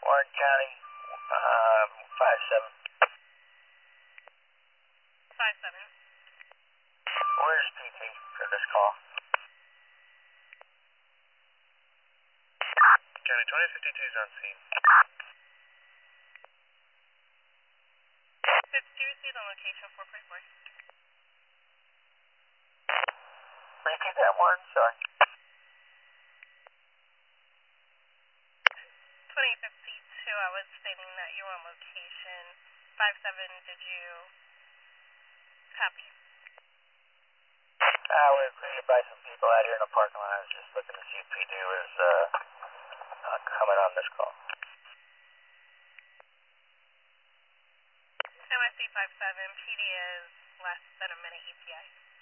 Warren County, 5-7. 5-7. Where's PT for this call? County 2052 is on scene. Did you receive the location for Playboy? Repeat that one, sorry. 2052, I was stating that you were on location. 5-7, did you copy? We were greeted by some people out here in the parking lot. I was just looking to see if PD was coming on this call. MSC 5-7, PD is less than a minute ETA.